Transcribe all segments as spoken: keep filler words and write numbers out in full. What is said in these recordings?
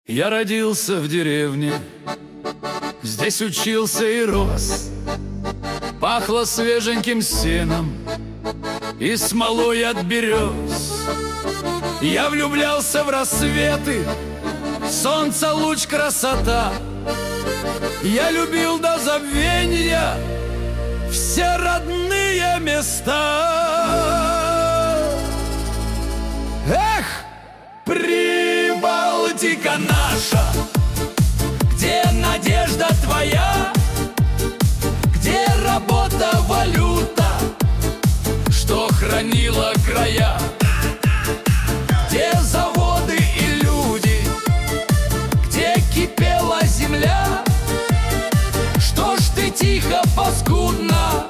Я родился в деревне, здесь учился и рос. Пахло свеженьким сеном и смолой от берез. Я влюблялся в рассветы, солнце, луч, красота. Я любил до забвения все родные места. Эх, Прибалтика наша, где надежда твоя, где работа, валюта, что хранила края, где заводы и люди, где кипела земля. Что ж ты тихо, паскудно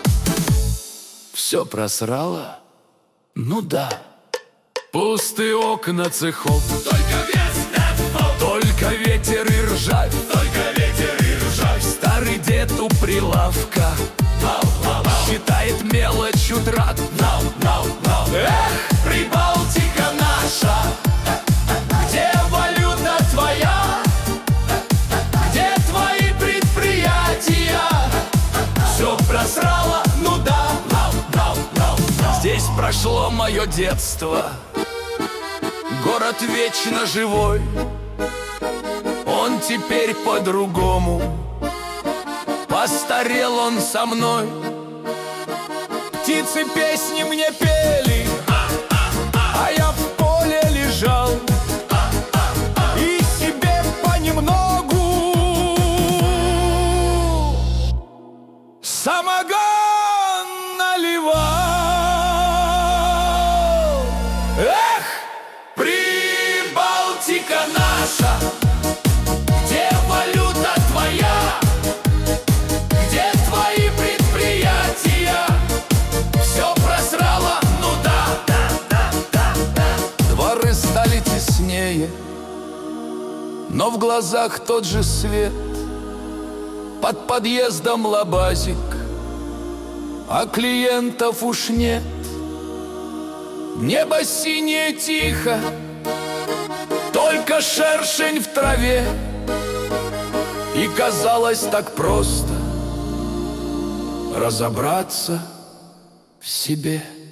все просрала? Ну да. Пустые окна цехов, только вес дефолт, только ветер и ржавь, только ветер и ржавь. Старый дед у прилавка Нау, нау, нау, считает мелочь утрат. нау, нау, нау. Эх, Прибалтика наша, где валюта твоя, где твои предприятия, все просрала, ну да. Нау, нау, нау, нау. здесь прошло мое детство, город вечно живой. Он теперь по-другому, постарел он со мной. Птицы песни мне пели, а я в поле лежал и себе понемногу самогон наливал. Эх, Прибалтика наша, где валюта твоя, где твои предприятия, все просрала, ну да, да, да, да, да. дворы стали теснее, но в глазах тот же свет. Под подъездом лабазик, а клиентов уж нет. Небо синее тихо, только шершень в траве. И казалось так просто разобраться в себе.